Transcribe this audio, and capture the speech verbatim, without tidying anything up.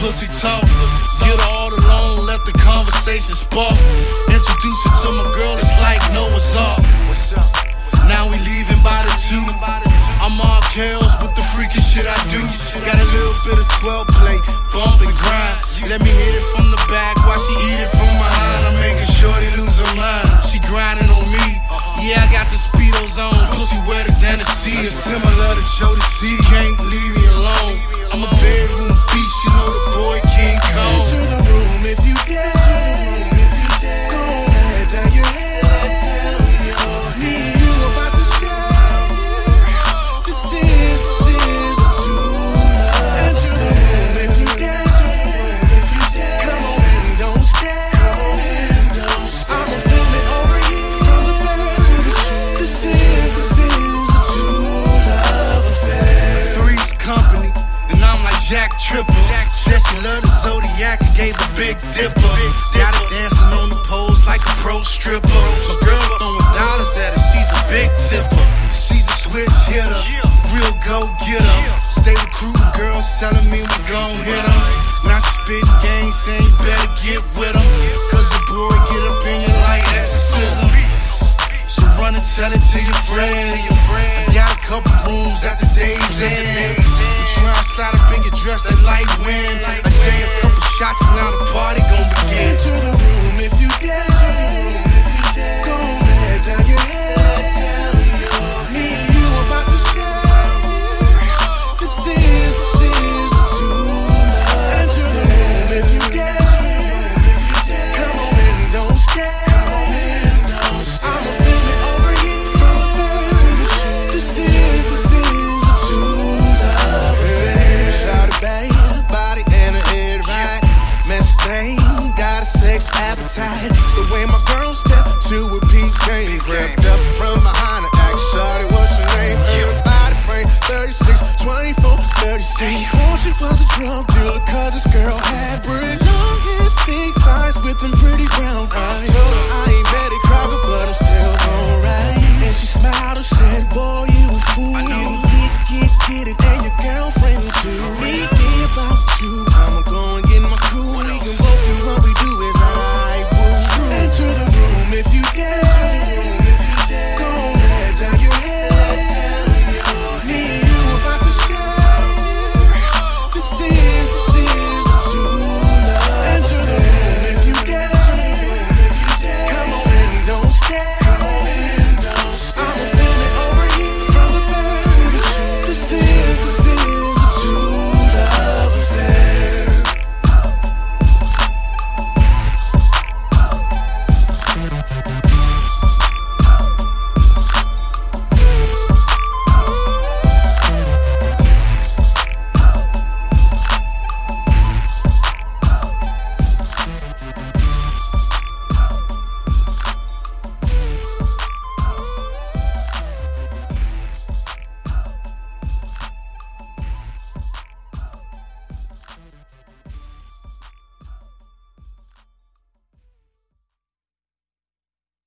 pussy talk. Get her all alone, let the conversation spark. Introduce her to my girl, it's like Noah's Ark. What's up? Now we leaving by the two. I'm all chaos with the freaky shit I do. Got a little bit of twelve play, bump and grind. Let me hit it from the back while she eat it from behind. I'm making sure they lose her mind. She grinding on me. Yeah, I got the speedos on, pussy wetter than the sea. It's similar to Jodeci, can't leave me alone. I'm a bedroom beast, you know the boy King Kong. Enter the room if you dare. Go ahead, down your head. Me and you about to share. This is, this is the truth. Enter the room if you dare. Come on and don't stare. I'ma film it over here from the back to the shore. This is, this is the true love affair. Three's company, and I'm like Jack Tripper. Said she love the Zodiac and gave a big dipper. Got her dancing on the poles like a pro stripper. My girl throwing dollars at her, she's a big tipper. She's a switch hitter, real go-getter. Stay recruiting girls telling me we gon' hit them. Now she spitting game saying you better get with them. Cause the boy get up in you like exorcism. So run and tell it to your friends. I got a couple rooms at the day's end. We try to slide up in your dress at light wind. I take a couple shots and now the party gon' begin. Enter the room if you dare. Go ahead, down your head. Me and you about to share. This is, this is the truth. Enter the room if you dare. Come on and don't stare. I'ma film it over here from the back to the shore. This is, this is the truth love affair. Shout it bang, body and her head right. Man, Spain got a sex appetite. The way my girl stepped to a peak game, grabbed up from behind her, act shawty, what's your name? Her body frame, thirty-six, twenty-four, thirty-six. Thought she was a drug dealer, cause this girl had bricks. Long hair, thick thighs with them pretty brown eyes. Told her I ain't Betty Crocker, but I'm still gon' ride. And she smiled and said, boy, you a fool. You get, get, get it, and your girlfriend too.